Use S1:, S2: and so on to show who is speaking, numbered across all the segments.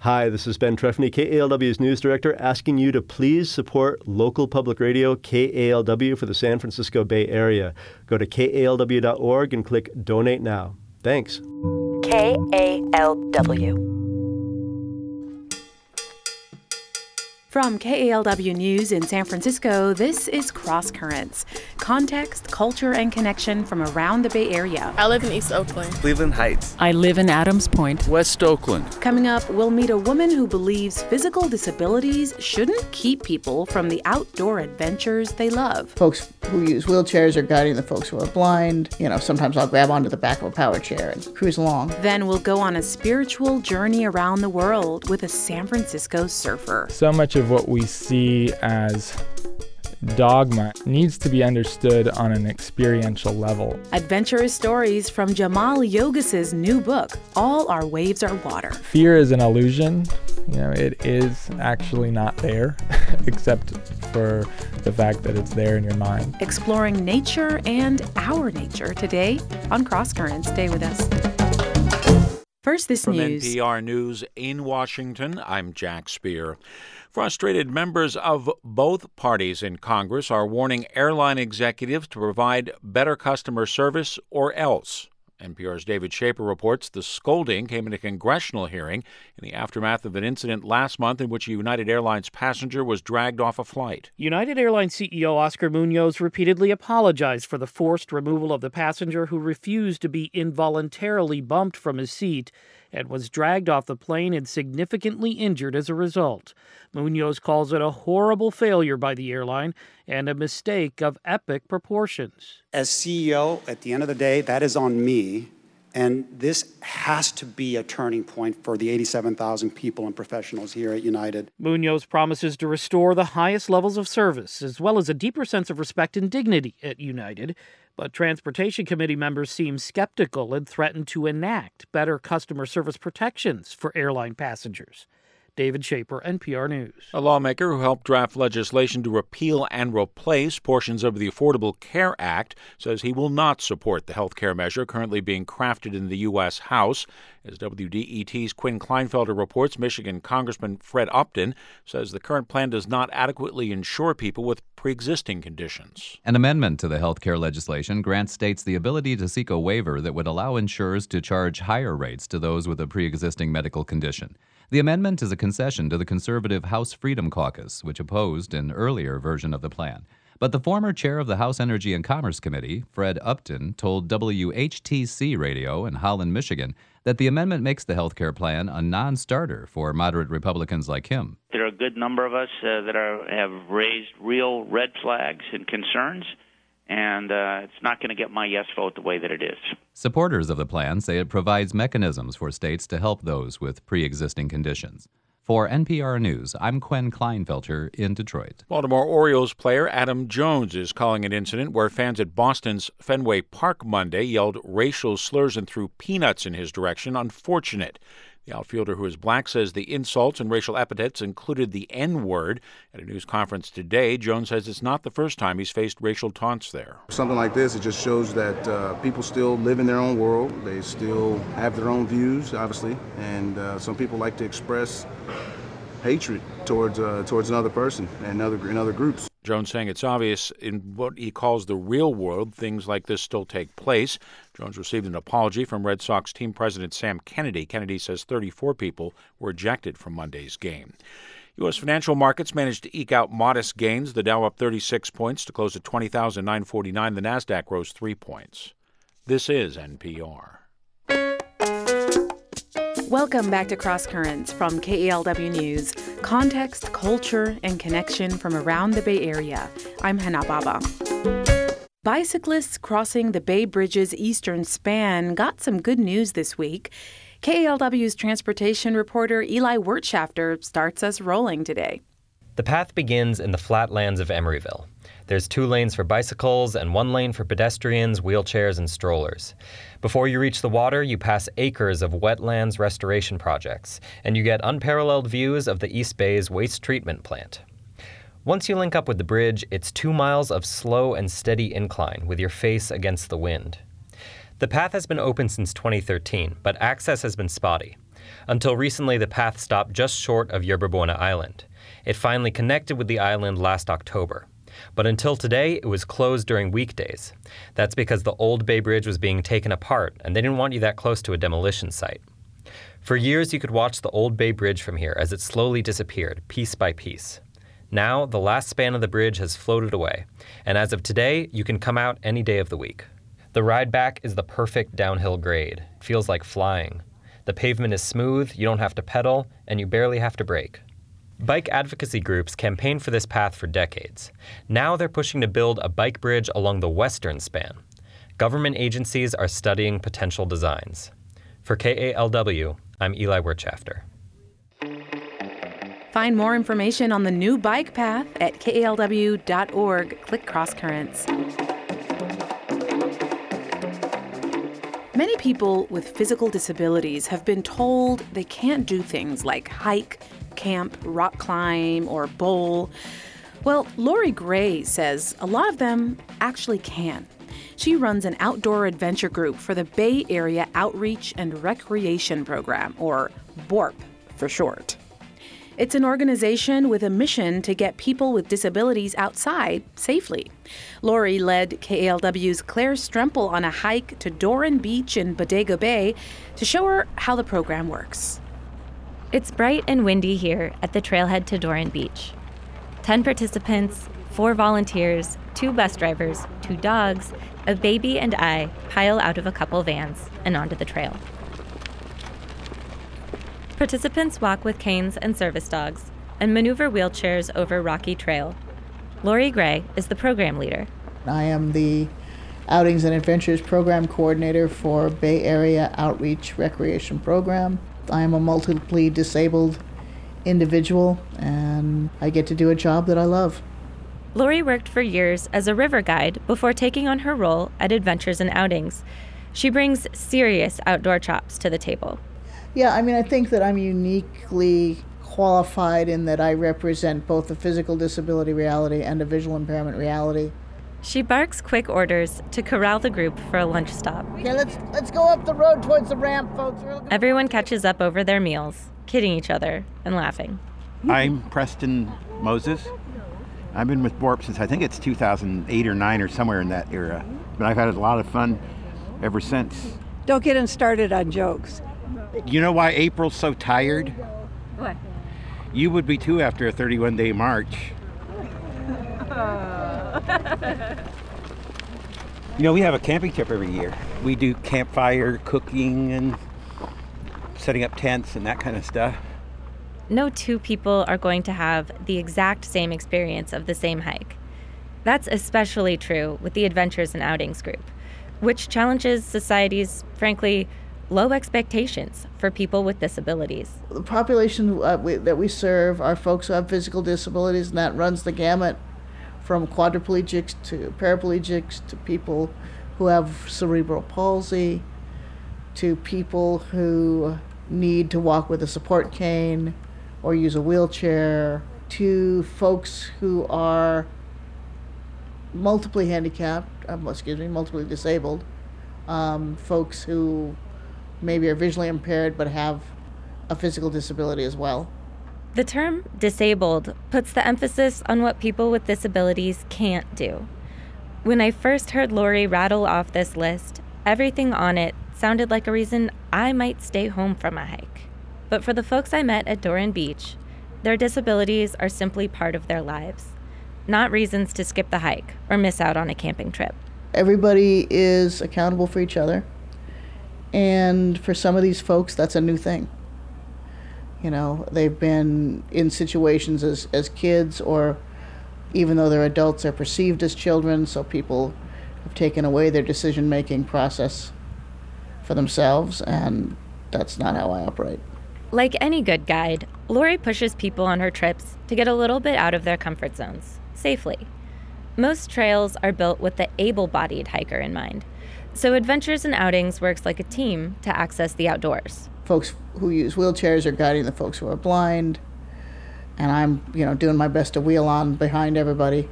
S1: Hi, this is Ben Trefny, KALW's news director, asking you to please support local public radio KALW for the San Francisco Bay Area. Go to kalw.org and click Donate Now. Thanks.
S2: KALW. From KALW News in San Francisco, this is Cross Currents. Context, culture, and connection from around the Bay Area.
S3: I live in East Oakland.
S4: Cleveland Heights.
S5: I live in Adams Point.
S6: West Oakland.
S2: Coming up, we'll meet a woman who believes physical disabilities shouldn't keep people from the outdoor adventures they love.
S7: Folks who use wheelchairs are guiding the folks who are blind. Sometimes I'll grab onto the back of a power chair and cruise along.
S2: Then we'll go on a spiritual journey around the world with a San Francisco surfer.
S8: So much of what we see as dogma needs to be understood on an experiential level.
S2: Adventurous stories from Jamal Yogas's new book, All Our Waves Are Water.
S8: Fear is an illusion. It is actually not there, except for the fact that it's there in your mind.
S2: Exploring nature and our nature today on Cross Currents. Stay with us. First, this news.
S6: From NPR News in Washington, I'm Jack Speer. Frustrated members of both parties in Congress are warning airline executives to provide better customer service or else. NPR's David Schaper reports the scolding came in a congressional hearing in the aftermath of an incident last month in which a United Airlines passenger was dragged off a flight.
S9: United Airlines CEO Oscar Munoz repeatedly apologized for the forced removal of the passenger who refused to be involuntarily bumped from his seat and was dragged off the plane and significantly injured as a result. Munoz calls it a horrible failure by the airline and a mistake of epic proportions.
S10: As CEO, at the end of the day, that is on me, and this has to be a turning point for the 87,000 people and professionals here at United.
S9: Munoz promises to restore the highest levels of service, as well as a deeper sense of respect and dignity at United. But Transportation Committee members seem skeptical and threaten to enact better customer service protections for airline passengers. David Schaper, NPR News.
S6: A lawmaker who helped draft legislation to repeal and replace portions of the Affordable Care Act says he will not support the health care measure currently being crafted in the U.S. House. As WDET's Quinn Kleinfelder reports, Michigan Congressman Fred Upton says the current plan does not adequately insure people with pre-existing conditions.
S11: An amendment to the health care legislation grants states the ability to seek a waiver that would allow insurers to charge higher rates to those with a pre-existing medical condition. The amendment is a concession to the conservative House Freedom Caucus, which opposed an earlier version of the plan. But the former chair of the House Energy and Commerce Committee, Fred Upton, told WHTC Radio in Holland, Michigan, that the amendment makes the health care plan a non-starter for moderate Republicans like him.
S12: There are a good number of us that have raised real red flags and concerns, and it's not going to get my yes vote the way that it is.
S11: Supporters of the plan say it provides mechanisms for states to help those with pre-existing conditions. For NPR News, I'm Quinn Kleinfelter in Detroit.
S6: Baltimore Orioles player Adam Jones is calling an incident where fans at Boston's Fenway Park Monday yelled racial slurs and threw peanuts in his direction unfortunate. The outfielder, who is black, says the insults and racial epithets included the N-word. At a news conference today, Jones says it's not the first time he's faced racial taunts there.
S13: Something like this, it just shows that people still live in their own world. They still have their own views, obviously, and some people like to express hatred towards another person and in other groups.
S6: Jones saying it's obvious in what he calls the real world, things like this still take place. Jones received an apology from Red Sox team president Sam Kennedy. Kennedy says 34 people were ejected from Monday's game. U.S. financial markets managed to eke out modest gains. The Dow up 36 points to close at 20,949. The Nasdaq rose 3 points. This is NPR.
S2: Welcome back to Cross Currents from KALW News. Context, culture, and connection from around the Bay Area. I'm Hannah Baba. Bicyclists crossing the Bay Bridge's eastern span got some good news this week. KALW's transportation reporter Eli Wirtschafter starts us rolling today.
S14: The path begins in the flatlands of Emeryville. There's 2 lanes for bicycles and 1 lane for pedestrians, wheelchairs, and strollers. Before you reach the water, you pass acres of wetlands restoration projects, and you get unparalleled views of the East Bay's waste treatment plant. Once you link up with the bridge, it's 2 miles of slow and steady incline with your face against the wind. The path has been open since 2013, but access has been spotty. Until recently, the path stopped just short of Yerba Buena Island. It finally connected with the island last October. But until today, it was closed during weekdays. That's because the old Bay Bridge was being taken apart, and they didn't want you that close to a demolition site. For years, you could watch the old Bay Bridge from here as it slowly disappeared, piece by piece. Now, the last span of the bridge has floated away, and as of today, you can come out any day of the week. The ride back is the perfect downhill grade. It feels like flying. The pavement is smooth, you don't have to pedal, and you barely have to brake. Bike advocacy groups campaigned for this path for decades. Now they're pushing to build a bike bridge along the western span. Government agencies are studying potential designs. For KALW, I'm Eli Wirtschafter.
S2: Find more information on the new bike path at kalw.org. Click Cross Currents. Many people with physical disabilities have been told they can't do things like hike, camp, rock climb, or bowl. Well, Lori Gray says a lot of them actually can. She runs an outdoor adventure group for the Bay Area Outreach and Recreation Program, or BORP for short. It's an organization with a mission to get people with disabilities outside safely. Lori led KALW's Claire Strempel on a hike to Doran Beach in Bodega Bay to show her how the program works.
S3: It's bright and windy here at the trailhead to Doran Beach. 10 participants, 4 volunteers, 2 bus drivers, 2 dogs, a baby and I pile out of a couple vans and onto the trail. Participants walk with canes and service dogs and maneuver wheelchairs over rocky trail. Lori Gray is the program leader.
S7: I am the Outings and Adventures Program Coordinator for Bay Area Outreach Recreation Program. I am a multiply disabled individual, and I get to do a job that I love.
S3: Lori worked for years as a river guide before taking on her role at Adventures and Outings. She brings serious outdoor chops to the table.
S7: Yeah, I think that I'm uniquely qualified in that I represent both the physical disability reality and a visual impairment reality.
S3: She barks quick orders to corral the group for a lunch stop.
S7: Okay, let's go up the road towards the ramp, folks.
S3: Everyone catches up over their meals, kidding each other and laughing.
S4: I'm Preston Moses. I've been with BORP since I think it's 2008 or 9 or somewhere in that era. But I've had a lot of fun ever since.
S5: Don't get him started on jokes.
S4: You know why April's so tired?
S5: What?
S4: You would be too after a 31-day march. We have a camping trip every year. We do campfire cooking and setting up tents and that kind of stuff.
S3: No 2 people are going to have the exact same experience of the same hike. That's especially true with the Adventures and Outings group, which challenges society's, frankly, low expectations for people with disabilities.
S7: The population that we serve are folks who have physical disabilities, and that runs the gamut from quadriplegics to paraplegics to people who have cerebral palsy to people who need to walk with a support cane or use a wheelchair to folks who are multiply handicapped, multiply disabled, folks who maybe are visually impaired but have a physical disability as well.
S3: The term disabled puts the emphasis on what people with disabilities can't do. When I first heard Lori rattle off this list, everything on it sounded like a reason I might stay home from a hike. But for the folks I met at Doran Beach, their disabilities are simply part of their lives, not reasons to skip the hike or miss out on a camping trip.
S7: Everybody is accountable for each other. And for some of these folks, that's a new thing. They've been in situations as kids, or even though they're adults, they're perceived as children, so people have taken away their decision-making process for themselves, and that's not how I operate.
S3: Like any good guide, Lori pushes people on her trips to get a little bit out of their comfort zones, safely. Most trails are built with the able-bodied hiker in mind. So Adventures and Outings works like a team to access the outdoors.
S7: Folks who use wheelchairs are guiding the folks who are blind, and I'm, doing my best to wheel on behind everybody.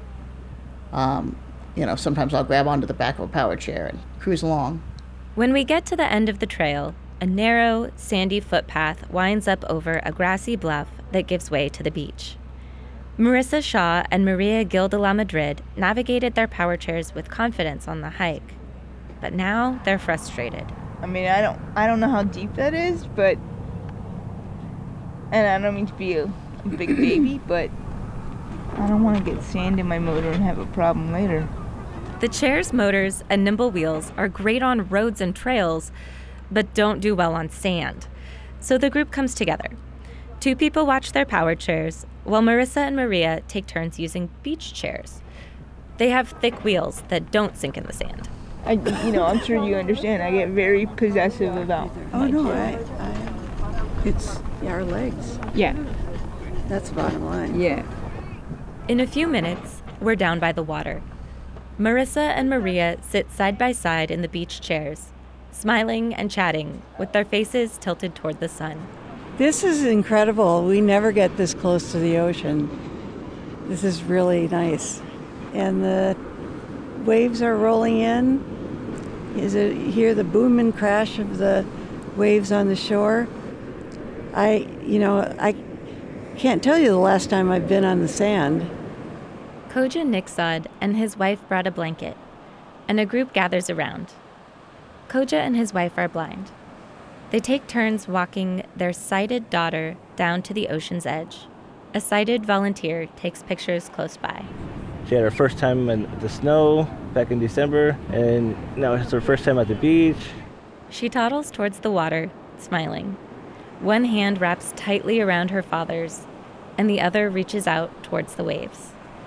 S7: Sometimes I'll grab onto the back of a power chair and cruise along.
S3: When we get to the end of the trail, A narrow, sandy footpath winds up over a grassy bluff that gives way to the beach. Marissa Shaw and Maria Gil de la Madrid navigated their power chairs with confidence on the hike. But now they're frustrated.
S15: I mean, I don't know how deep that is, but... And I don't mean to be a big baby, but I don't want to get sand in my motor and have a problem later.
S3: The chair's motors and nimble wheels are great on roads and trails, but don't do well on sand. So the group comes together. 2 people watch their power chairs, while Marissa and Maria take turns using beach chairs. They have thick wheels that don't sink in the sand.
S15: I'm sure you understand. I get very possessive about.
S5: Oh no, it's our legs.
S15: Yeah.
S5: That's the bottom line.
S15: Yeah.
S3: In a few minutes, we're down by the water. Marissa and Maria sit side by side in the beach chairs, smiling and chatting with their faces tilted toward the sun.
S5: This is incredible. We never get this close to the ocean. This is really nice. And the waves are rolling in. You hear the boom and crash of the waves on the shore. I can't tell you the last time I've been on the sand.
S3: Koja Nixad and his wife brought a blanket, and a group gathers around. Koja and his wife are blind. They take turns walking their sighted daughter down to the ocean's edge. A sighted volunteer takes pictures close by.
S16: She had her first time in the snow back in December, and now it's her first time at the beach.
S3: She toddles towards the water, smiling. One hand wraps tightly around her father's, and the other reaches out towards the waves.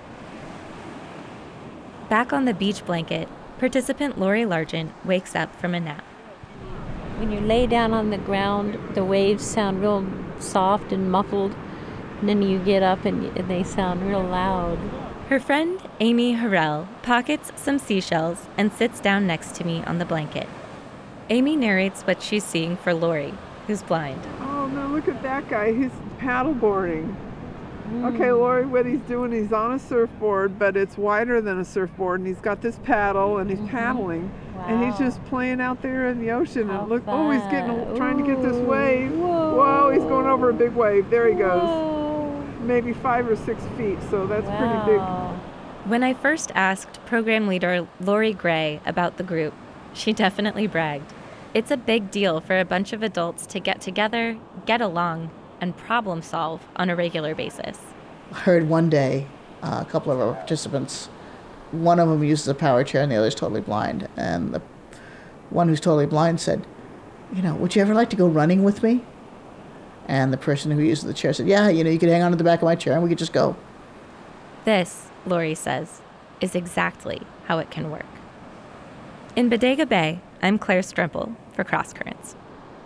S3: Back on the beach blanket, participant Lori Largent wakes up from a nap.
S17: When you lay down on the ground, the waves sound real soft and muffled, and then you get up and they sound real loud.
S3: Her friend, Amy Harrell, pockets some seashells and sits down next to me on the blanket. Amy narrates what she's seeing for Lori, who's blind.
S18: Oh, no, look at that guy. He's paddleboarding. Okay, Lori, what he's doing, he's on a surfboard, but it's wider than a surfboard, and he's got this paddle, and he's paddling, and he's just playing out there in the ocean. And look, oh, he's trying to get this wave. Whoa, he's going over a big wave. There he goes. Maybe 5 or 6 feet, so that's pretty big.
S3: When I first asked program leader Lori Gray about the group, she definitely bragged. It's a big deal for a bunch of adults to get together, get along, and problem solve on a regular basis.
S7: I heard one day a couple of our participants, one of them uses a power chair and the other's totally blind. And the one who's totally blind said, would you ever like to go running with me? And the person who uses the chair said, yeah, you could hang on to the back of my chair and we could just go.
S3: This, Lori says, is exactly how it can work. In Bodega Bay, I'm Claire Stremple for Cross Currents.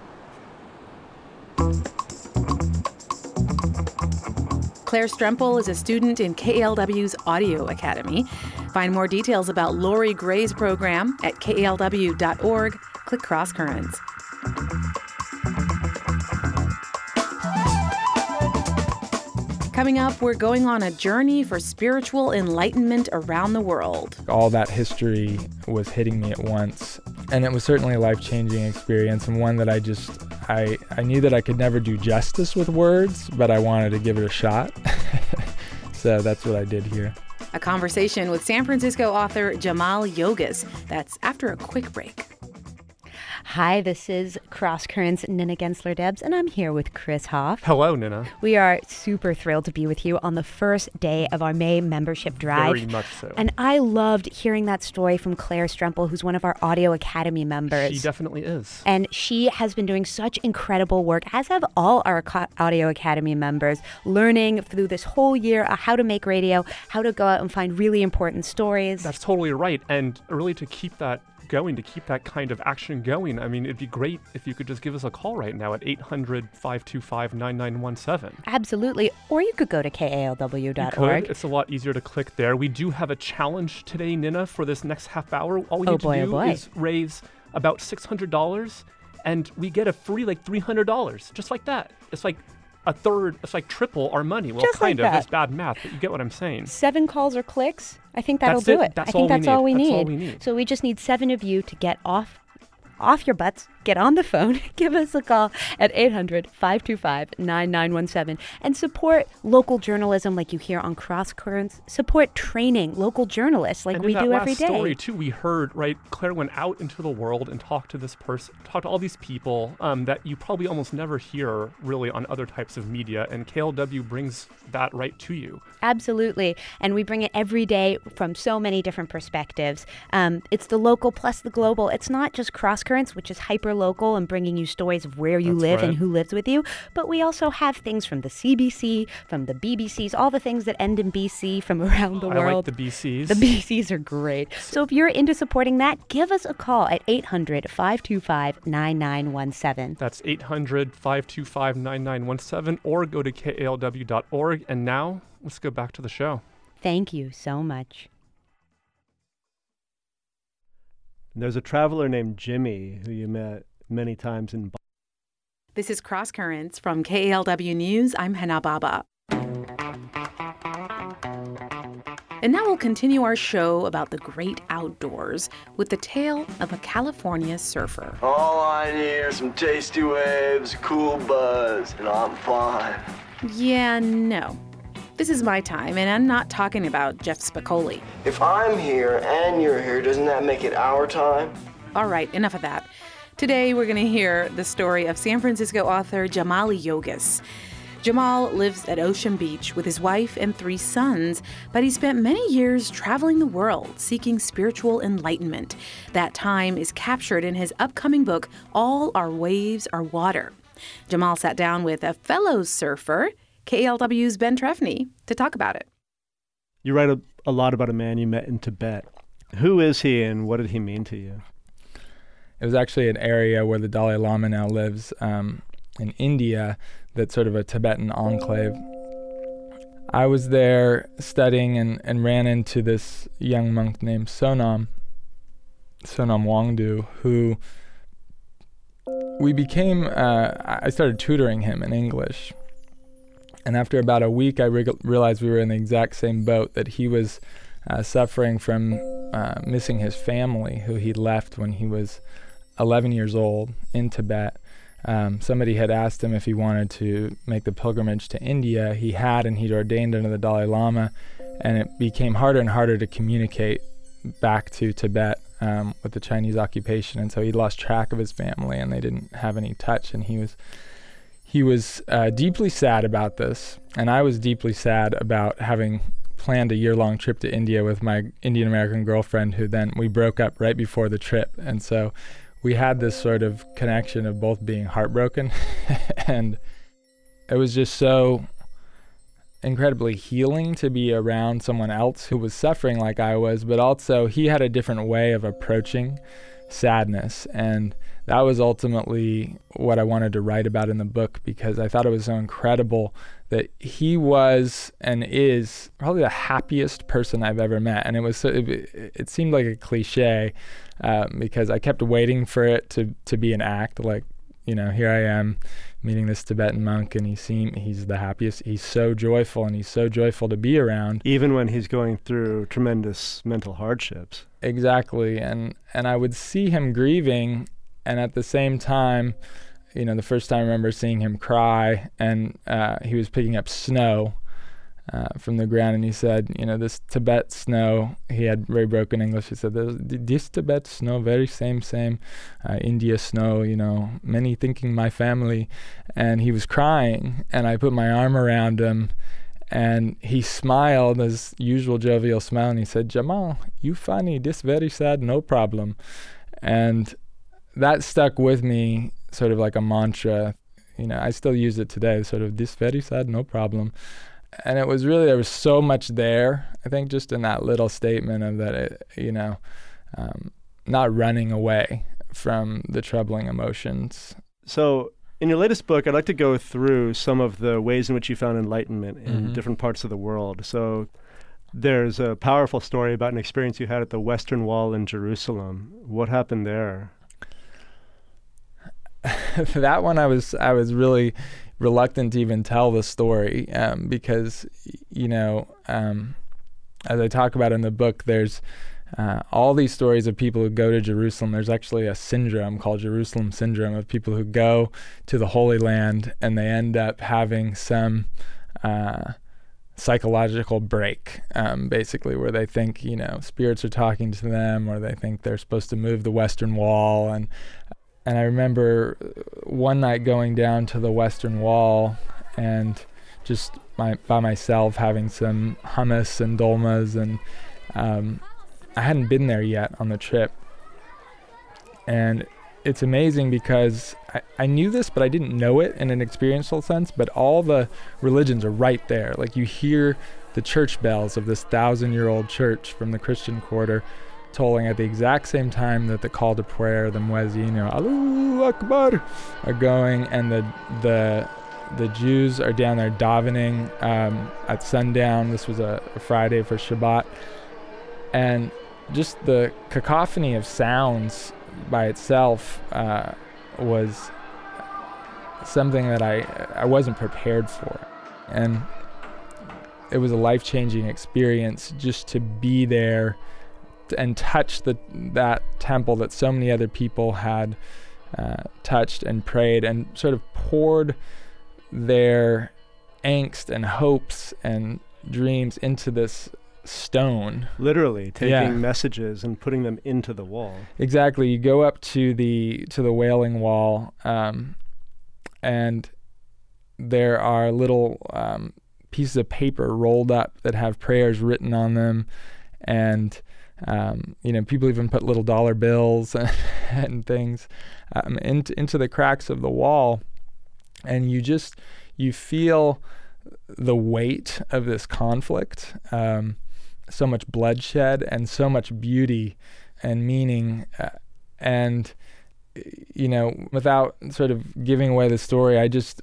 S2: Claire Stremple is a student in KALW's Audio Academy. Find more details about Lori Gray's program at kalw.org. Click Cross Currents. Coming up, we're going on a journey for spiritual enlightenment around the world.
S8: All that history was hitting me at once, and it was certainly a life-changing experience, and one that I knew that I could never do justice with words, but I wanted to give it a shot. So that's what I did here.
S2: A conversation with San Francisco author Jamal Yogas. That's after a quick break.
S19: Hi, this is Cross Currents' Nina Gensler-Debs, and I'm here with Chris Hoff.
S20: Hello, Nina.
S19: We are super thrilled to be with you on the first day of our May membership drive.
S20: Very much so.
S19: And I loved hearing that story from Claire Stremple, who's one of our Audio Academy members.
S20: She definitely is.
S19: And she has been doing such incredible work, as have all our Audio Academy members, learning through this whole year how to make radio, how to go out and find really important stories.
S20: That's totally right. And really to keep that going, to keep that kind of action going, I mean, it'd be great if you could just give us a call right now at 800-525-9917.
S19: Absolutely. Or you could go to kalw.org.
S20: It's a lot easier to click there. We do have a challenge today, Nina, for this next half hour. All we need to do is raise about $600, and we get a free, $300, just like that. It's like a third, it's like triple our money. Well,
S19: just
S20: kind
S19: like
S20: of.
S19: that.
S20: It's bad math, but you get what I'm saying.
S19: 7 calls or clicks. I think that'll do it.
S20: That's
S19: I think that's all we need.
S20: need.
S19: So we just need 7 of you to get off off your butts, get on the phone, give us a call at 800-525-9917 and support local journalism like you hear on Cross Currents. Support training local journalists like we do every day.
S20: And in that last story, too, we heard, right, Claire went out into the world and talked to this person, talked to all these people that you probably almost never hear really on other types of media, and KALW brings that right to you.
S19: Absolutely. And we bring it every day from so many different perspectives. It's the local plus the global. It's not just Cross Currents, which is hyper local and bringing you stories of where you live and who lives with you, but we also have things from the CBC, from the BBCs, all the things that end in BC from around the world.
S20: I like the BCs.
S19: The BCs are great. So if you're into supporting that, give us a call at 800-525-9917.
S20: That's 800-525-9917, or go to KALW.org. And now, let's go back to the show.
S19: Thank you so much.
S1: There's a traveler named Jimmy who you met many times in.
S2: This is Cross Currents from KALW News. I'm Hana Baba. And now we'll continue our show about the great outdoors with the tale of a California surfer.
S21: All I need are some tasty waves, cool buzz, and I'm fine.
S2: Yeah, no. This is my time, and I'm not talking about Jeff Spicoli.
S21: If I'm here and you're here, doesn't that make it our time?
S2: All right, enough of that. Today, we're going to hear the story of San Francisco author Jamal Yogis. Jamal lives at Ocean Beach with his wife and 3 sons, but he spent many years traveling the world seeking spiritual enlightenment. That time is captured in his upcoming book, All Our Waves Are Water. Jamal sat down with a fellow surfer, KALW's Ben Trefny, to talk about it.
S1: You write a lot about a man you met in Tibet. Who is he and what did he mean to you?
S8: It was actually an area where the Dalai Lama now lives in India, that's sort of a Tibetan enclave. I was there studying and ran into this young monk named Sonam Wangdu, who we became, I started tutoring him in English. And after about a week, I realized we were in the exact same boat, that he was suffering from missing his family, who he left when he was 11 years old in Tibet. Somebody had asked him if he wanted to make the pilgrimage to India. He had, and he'd ordained under the Dalai Lama, and it became harder and harder to communicate back to Tibet with the Chinese occupation. And so he lost track of his family, and they didn't have any touch, and he was deeply sad about this, and I was deeply sad about having planned a year-long trip to India with my Indian-American girlfriend, who then we broke up right before the trip. And so we had this sort of connection of both being heartbroken, and it was just so incredibly healing to be around someone else who was suffering like I was, but also he had a different way of approaching sadness, and that was ultimately what I wanted to write about in the book, because I thought it was so incredible that he was and is probably the happiest person I've ever met. And it seemed like a cliche because I kept waiting for it to be an act. Like, you know, here I am meeting this Tibetan monk, and he's the happiest. He's so joyful, and he's so joyful to be around.
S1: Even when he's going through tremendous mental hardships.
S8: Exactly. And I would see him grieving, and at the same time, you know, the first time I remember seeing him cry, and he was picking up snow from the ground, and he said, you know, this Tibet snow, he had very broken English, he said, this Tibet snow, very same, India snow, you know, many thinking my family, and he was crying, and I put my arm around him, and he smiled, his usual jovial smile, and he said, Jamal, you funny, this very sad, no problem. And that stuck with me sort of like a mantra. You know, I still use it today, sort of, this very sad, no problem. And it was really, there was so much there, I think, just in that little statement of that, not running away from the troubling emotions.
S1: So in your latest book, I'd like to go through some of the ways in which you found enlightenment in different parts of the world. So there's a powerful story about an experience you had at the Western Wall in Jerusalem. What happened there?
S8: That one I was really reluctant to even tell the story because, you know, as I talk about in the book, there's all these stories of people who go to Jerusalem. There's actually a syndrome called Jerusalem syndrome of people who go to the Holy Land and they end up having some psychological break, basically, where they think, spirits are talking to them, or they think they're supposed to move the Western Wall. And I remember one night going down to the Western Wall and just by myself having some hummus and dolmas, and I hadn't been there yet on the trip. And it's amazing because I knew this, but I didn't know it in an experiential sense, but all the religions are right there. Like, you hear the church bells of this 1,000-year-old church from the Christian Quarter tolling at the exact same time that the call to prayer, the muezzin, Allahu Akbar, are going, and the Jews are down there davening at sundown. This was a Friday for Shabbat. And just the cacophony of sounds by itself was something that I wasn't prepared for. And it was a life-changing experience just to be there and touch that temple that so many other people had touched and prayed and sort of poured their angst and hopes and dreams into this stone.
S1: Literally taking messages and putting them into the wall.
S8: Exactly. You go up to the Wailing Wall, and there are little pieces of paper rolled up that have prayers written on them, and people even put little dollar bills and things into the cracks of the wall, and you feel the weight of this conflict. So much bloodshed and so much beauty and meaning, and without sort of giving away the story, I just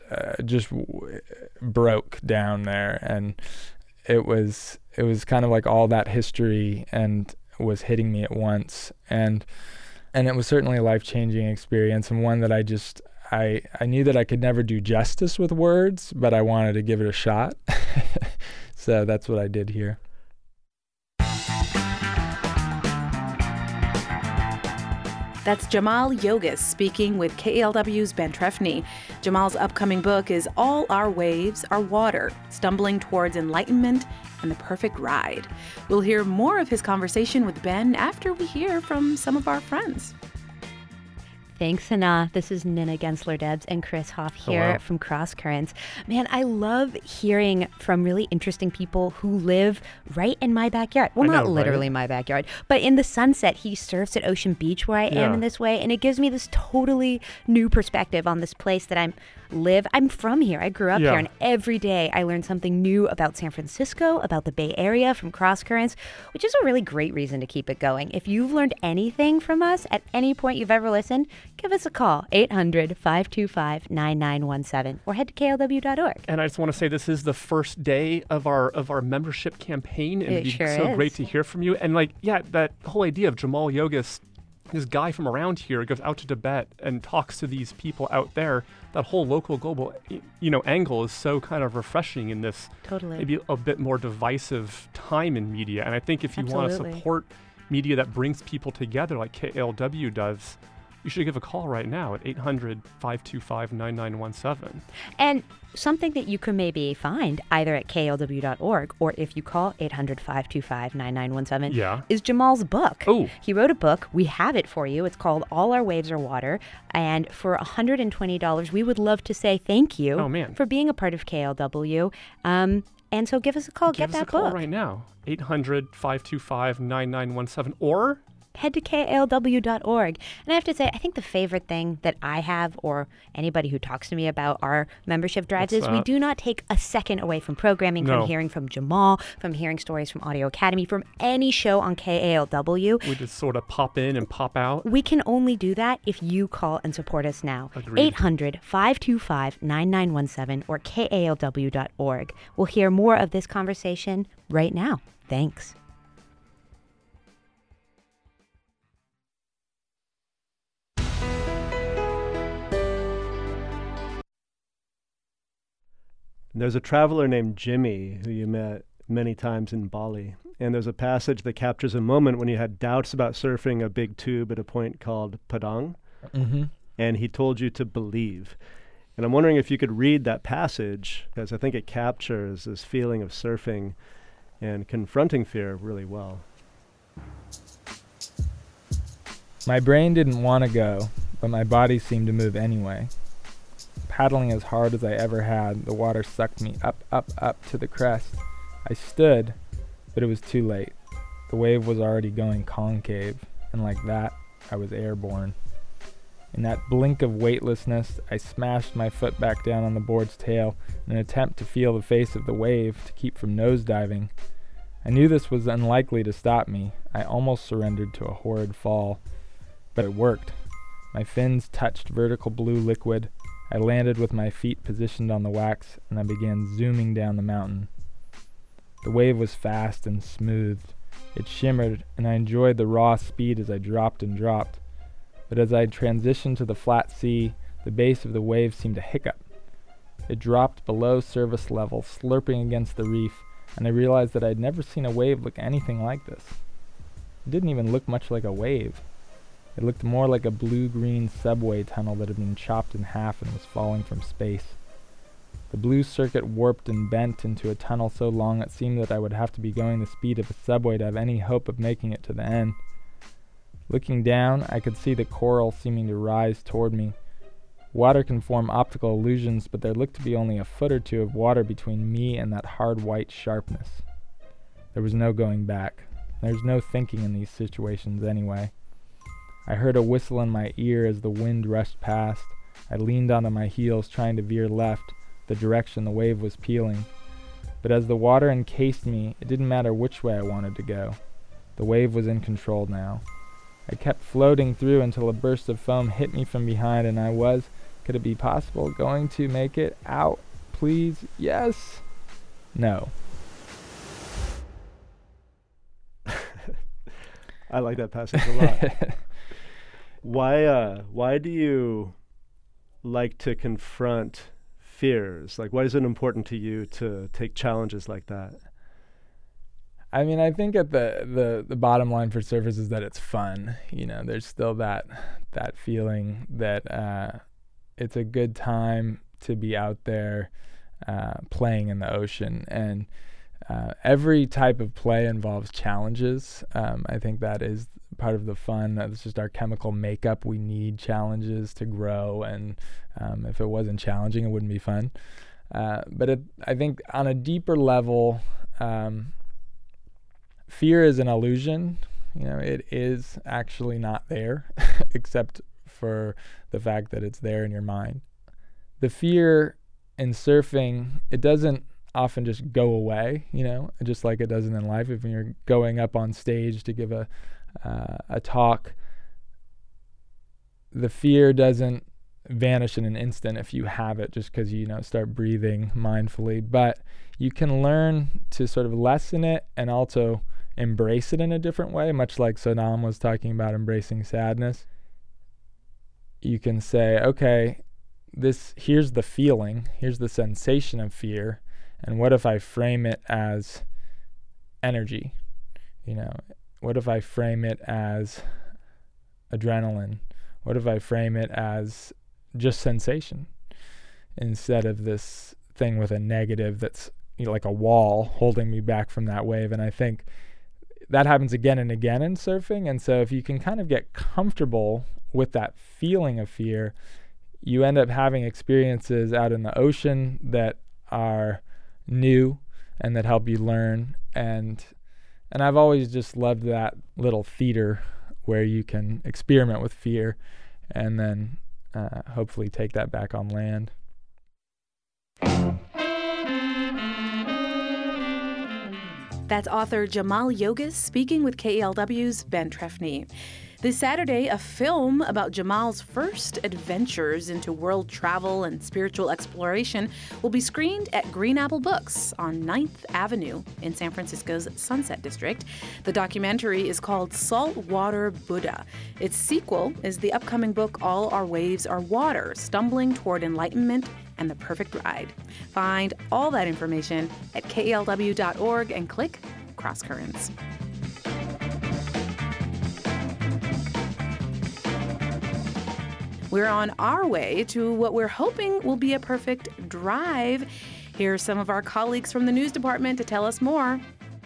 S8: broke down there, and it was kind of like all that history and was hitting me at once, and it was certainly a life-changing experience, and one that I knew that I could never do justice with words, but I wanted to give it a shot. So that's what I did here.
S2: That's Jamal Yogus speaking with KALW's Ben Trefny. Jamal's upcoming book is All Our Waves Are Water, Stumbling Towards Enlightenment and the Perfect Ride. We'll hear more of his conversation with Ben after we hear from some of our friends.
S19: Thanks, Hannah. This is Nina Gensler-Debs and Chris Hoff here from Cross Currents. Man, I love hearing from really interesting people who live right in my backyard. Well, not literally my backyard, but in the Sunset. He surfs at Ocean Beach where I am in this way, and it gives me this totally new perspective on this place that I'm from here. I grew up here, and every day I learn something new about San Francisco, about the Bay Area from Cross Currents, which is a really great reason to keep it going. If you've learned anything from us at any point you've ever listened, give us a call, 800-525-9917, or head to KLW.org.
S20: And I just want to say this is the first day of our membership campaign, and it'd be so great to hear from you. And that whole idea of Jamal Yogus, this guy from around here, goes out to Tibet and talks to these people out there. That whole local global angle is so kind of refreshing in this maybe a bit more divisive time in media. And I think if you want to support media that brings people together like KALW does, you should give a call right now at 800-525-9917.
S19: And something that you can maybe find either at KLW.org or if you call 800-525-9917 is Jamal's book.
S20: Oh.
S19: He wrote a book. We have it for you. It's called All Our Waves Are Water. And for $120, we would love to say thank you for being a part of KLW. And so give us a call. Get that book.
S20: Give us a call right now. 800-525-9917 or
S19: head to KALW.org. And I have to say, I think the favorite thing that I have, or anybody who talks to me about our membership drives, is we do not take a second away from programming, from hearing from Jamal, from hearing stories from Audio Academy, from any show on KALW.
S20: We just sort of pop in and pop out.
S19: We can only do that if you call and support us now. 800-525-9917 or KALW.org. We'll hear more of this conversation right now. Thanks.
S1: There's a traveler named Jimmy who you met many times in Bali. And there's a passage that captures a moment when you had doubts about surfing a big tube at a point called Padang.
S8: Mm-hmm.
S1: And he told you to believe. And I'm wondering if you could read that passage, because I think it captures this feeling of surfing and confronting fear really well.
S8: My brain didn't want to go, but my body seemed to move anyway. Paddling as hard as I ever had, the water sucked me up, up, up to the crest. I stood, but it was too late. The wave was already going concave, and like that, I was airborne. In that blink of weightlessness, I smashed my foot back down on the board's tail in an attempt to feel the face of the wave to keep from nosediving. I knew this was unlikely to stop me. I almost surrendered to a horrid fall. But it worked. My fins touched vertical blue liquid. I landed with my feet positioned on the wax, and I began zooming down the mountain. The wave was fast and smooth. It shimmered, and I enjoyed the raw speed as I dropped and dropped. But as I transitioned to the flat sea, the base of the wave seemed to hiccup. It dropped below surface level, slurping against the reef, and I realized that I'd never seen a wave look anything like this. It didn't even look much like a wave. It looked more like a blue-green subway tunnel that had been chopped in half and was falling from space. The blue circuit warped and bent into a tunnel so long it seemed that I would have to be going the speed of a subway to have any hope of making it to the end. Looking down, I could see the coral seeming to rise toward me. Water can form optical illusions, but there looked to be only a foot or two of water between me and that hard white sharpness. There was no going back. There's no thinking in these situations anyway. I heard a whistle in my ear as the wind rushed past. I leaned onto my heels, trying to veer left, the direction the wave was peeling. But as the water encased me, it didn't matter which way I wanted to go. The wave was in control now. I kept floating through until a burst of foam hit me from behind, and I was, could it be possible, going to make it out? Please, yes. No.
S1: I like that passage a lot. Why do you like to confront fears? Like, why is it important to you to take challenges like that?
S8: I mean, I think at the bottom line for surfers is that it's fun. You know, there's still that feeling that it's a good time to be out there playing in the ocean. And every type of play involves challenges. I think that is part of the fun. It's just our chemical makeup. We need challenges to grow, and if it wasn't challenging, it wouldn't be fun. But I think on a deeper level, fear is an illusion. You know, it is actually not there, except for the fact that it's there in your mind. The fear in surfing, it doesn't often just go away, you know, just like it doesn't in life. If you're going up on stage to give a talk, the fear doesn't vanish in an instant if you have it, just because you start breathing mindfully. But you can learn to sort of lessen it and also embrace it in a different way, much like Sonam was talking about embracing sadness. You can say, okay, here's the feeling, here's the sensation of fear, and what if I frame it as energy? What if I frame it as adrenaline? What if I frame it as just sensation instead of this thing with a negative that's like a wall holding me back from that wave? And I think that happens again and again in surfing. And so if you can kind of get comfortable with that feeling of fear, you end up having experiences out in the ocean that are new and that help you learn. And I've always just loved that little theater where you can experiment with fear and then hopefully take that back on land.
S2: That's author Jamal Yogas speaking with KALW's Ben Trefny. This Saturday, a film about Jamal's first adventures into world travel and spiritual exploration will be screened at Green Apple Books on 9th Avenue in San Francisco's Sunset District. The documentary is called Saltwater Buddha. Its sequel is the upcoming book All Our Waves Are Water, Stumbling Toward Enlightenment and the Perfect Ride. Find all that information at kalw.org and click Cross Currents. We're on our way to what we're hoping will be a perfect drive. Here are some of our colleagues from the news department to tell us more.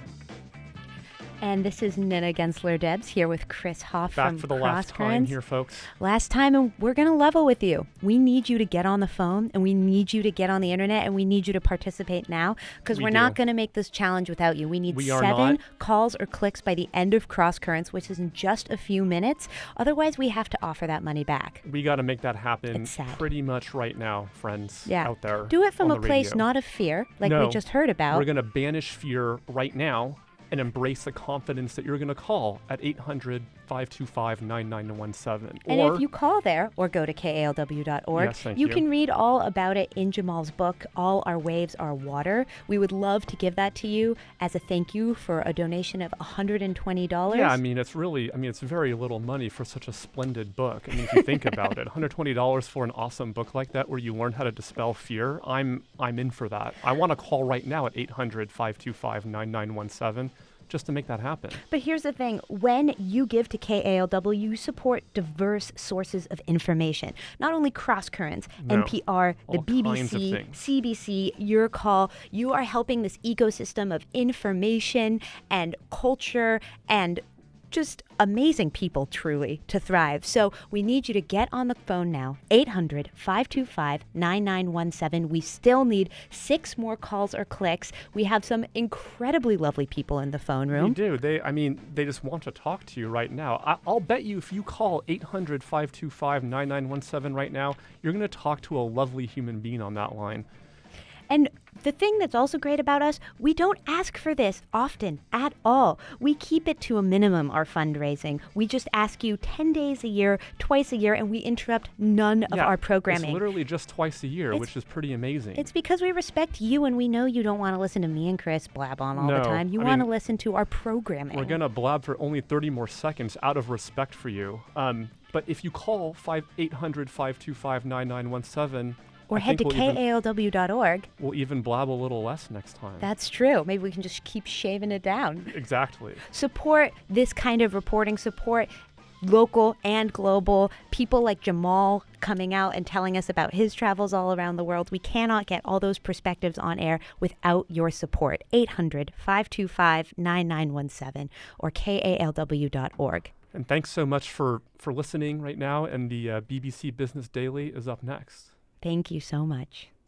S19: And this is Nina Gensler-Debs here with Chris Hoff
S20: Back
S19: from
S20: for the
S19: Cross
S20: last time
S19: Currents.
S20: here, folks.
S19: Last time, and we're going to level with you. We need you to get on the phone, and we need you to get on the internet, and we need you to participate now, because we're not going to make this challenge without you. We need 7 calls or clicks by the end of Cross Currents, which is in just a few minutes. Otherwise, we have to offer that money back.
S20: We got to make that happen pretty much right now, friends out there.
S19: Do it from
S20: a
S19: place not of fear, like we just heard about.
S20: We're going to banish fear right now and embrace the confidence that you're going to call at 800-525-9917.
S19: And if you call there or go to kalw.org, you can read all about it in Jamal's book, All Our Waves Are Water. We would love to give that to you as a thank you for a donation of $120.
S20: Yeah, it's very little money for such a splendid book. I mean, if you think about it, $120 for an awesome book like that where you learn how to dispel fear, I'm in for that. I want to call right now at 800-525-9917. Just to make that happen.
S19: But here's the thing. When you give to KALW, you support diverse sources of information. Not only Cross Currents, NPR, the BBC, CBC, Your Call. You are helping this ecosystem of information and culture and just amazing people, truly, to thrive. So we need you to get on the phone now, 800-525-9917. We still need 6 more calls or clicks. We have some incredibly lovely people in the phone room.
S20: We do. They just want to talk to you right now. I'll bet you if you call 800-525-9917 right now, you're going to talk to a lovely human being on that line.
S19: And the thing that's also great about us, we don't ask for this often at all. We keep it to a minimum, our fundraising. We just ask you 10 days a year, twice a year, and we interrupt none of our programming.
S20: It's literally just twice a year, which is pretty amazing.
S19: It's because we respect you, and we know you don't want to listen to me and Chris blab on all the time. You want to listen to our programming.
S20: We're going to blab for only 30 more seconds out of respect for you. But if you call 800-525-9917...
S19: Or head to kalw.org.
S20: We'll even blab a little less next time.
S19: That's true. Maybe we can just keep shaving it down.
S20: Exactly.
S19: Support this kind of reporting. Support local and global. People like Jamal coming out and telling us about his travels all around the world. We cannot get all those perspectives on air without your support. 800-525-9917 or kalw.org.
S20: And thanks so much for listening right now. And the BBC Business Daily is up next.
S19: Thank you so much.